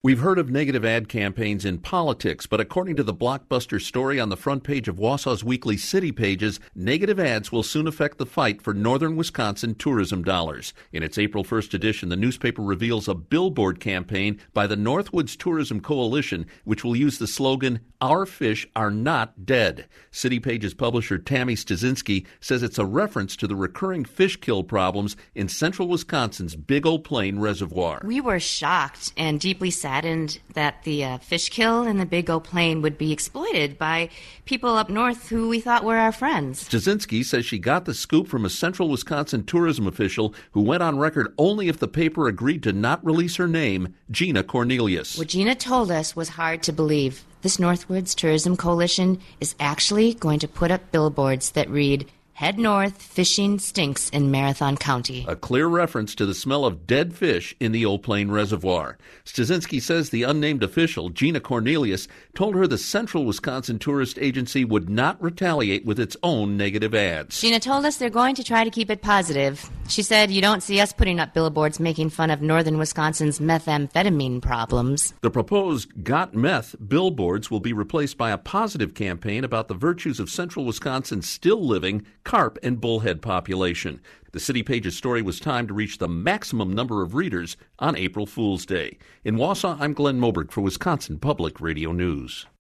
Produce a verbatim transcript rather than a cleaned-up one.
We've heard of negative ad campaigns in politics, but according to the blockbuster story on the front page of Wausau's weekly City Pages, negative ads will soon affect the fight for northern Wisconsin tourism dollars. In its April first edition, the newspaper reveals a billboard campaign by the Northwoods Tourism Coalition, which will use the slogan, "Our fish are not dead." City Pages publisher Tammy Stasinski says it's a reference to the recurring fish kill problems in central Wisconsin's Big Old Plain Reservoir. We were shocked and deeply saddened that the uh, fish kill in the Big O Plain would be exploited by people up north who we thought were our friends. Stasinski says she got the scoop from a central Wisconsin tourism official who went on record only if the paper agreed to not release her name, Gina Cornelius. What Gina told us was hard to believe. This Northwoods Tourism Coalition is actually going to put up billboards that read, "Head north, fishing stinks in Marathon County." A clear reference to the smell of dead fish in the Old Plain Reservoir. Stasinski says the unnamed official, Gina Cornelius, told her the Central Wisconsin Tourist Agency would not retaliate with its own negative ads. Gina told us they're going to try to keep it positive. She said, "You don't see us putting up billboards making fun of northern Wisconsin's methamphetamine problems." The proposed Got Meth billboards will be replaced by a positive campaign about the virtues of central Wisconsin's still living carp and bullhead population. The City Pages story was timed to reach the maximum number of readers on April Fool's Day. In Wausau, I'm Glenn Moberg for Wisconsin Public Radio News.